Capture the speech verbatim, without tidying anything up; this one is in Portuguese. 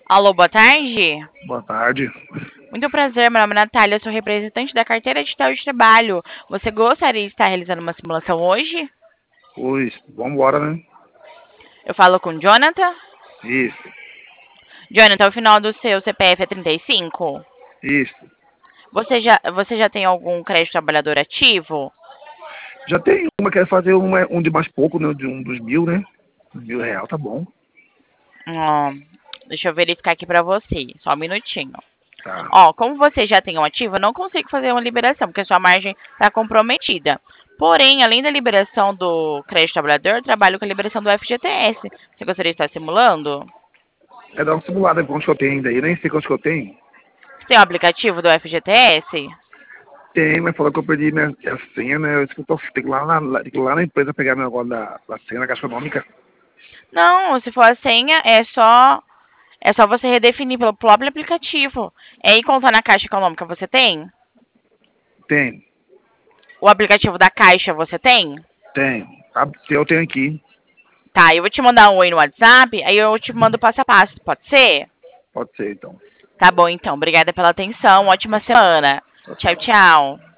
Alô, boa tarde. Boa tarde. Muito prazer, meu nome é Natália, eu sou representante da carteira digital de trabalho. Você gostaria de estar realizando uma simulação hoje? Pois, vambora, né? Eu falo com Jonathan. Isso, Jonathan, o final do seu C P F é trinta e cinco? isso. Você já, você já tem algum crédito trabalhador ativo? Já tem uma, quer fazer uma, um de mais pouco, né? De um dos mil, né? Mil real, tá bom. Hum, deixa eu verificar aqui para você, só um minutinho. Tá. Ó, como você já tem um ativo, eu não consigo fazer uma liberação, porque a sua margem está comprometida. Porém, além da liberação do crédito trabalhador, eu trabalho com a liberação do F G T S. Você gostaria de estar simulando? É dar uma simulada com quantos que eu tenho ainda aí. Nem sei quantos que eu tenho. Você tem o aplicativo do F G T S? Tem, mas falou que eu perdi minha, a senha, né? Eu disse que eu tô, tem que ir lá na, lá- tem que ir lá na empresa pegar meu negócio da, da senha gastronômica. Não, se for a senha, é só é só você redefinir pelo próprio aplicativo. É ir contar na Caixa Econômica, você tem? Tem, O aplicativo da Caixa você tem? tem. Ah, eu tenho aqui. Tá, eu vou te mandar um oi no WhatsApp, aí eu te mando passo a passo, pode ser? Pode ser, então. Tá bom, então. Obrigada pela atenção. Ótima semana. Tchau, Tchau, tchau. tchau.